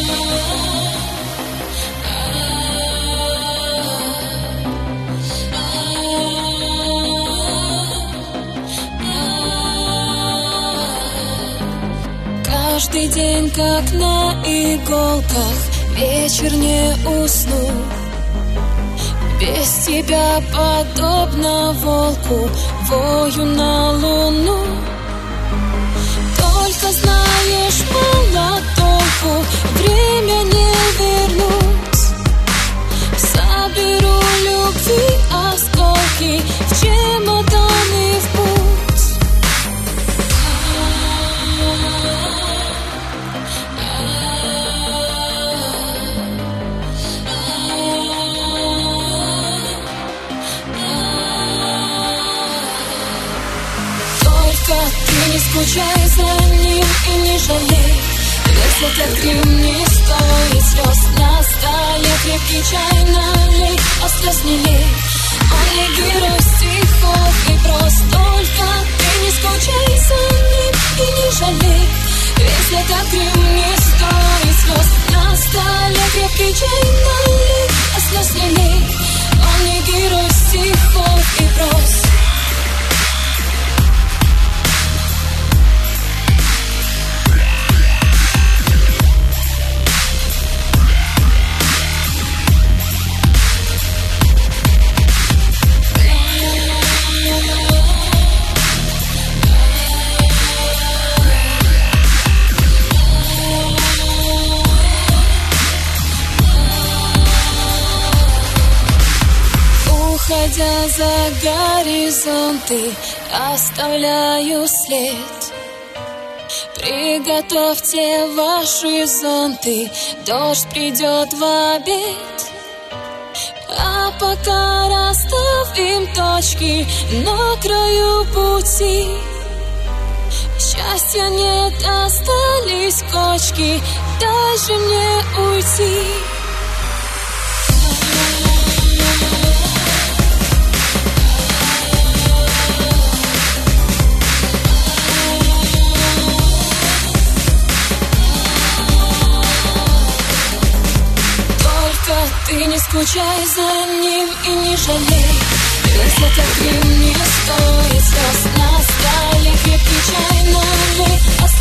Каждый день как на иголках, вечер не усну. Без тебя подобно волку, вою на луну. Только знаешь, мало толку, время не вернуть. Соберу любви осколки в чемодан и в путь. Ты не скучай за ним и не жалей. Если этот Крым не стоит слез, на столе крепкий чай налей, а слез не лей. Он не герой стихов и прост. Только ты не скучай за ним и не жалей. Если этот Крым не стоит слез, на столе крепкий чай налей, а слез не лей. Он не герой стихов и прост. Уходя за горизонты, оставляю след. Приготовьте ваши зонты, дождь придет в обед. А пока расставим точки на краю пути. Счастья нет, остались кочки, дай же мне уйти. Ты не скучай за ним и не жалей. Если этот Крым не стоит слез, на столе крепкий чай налей.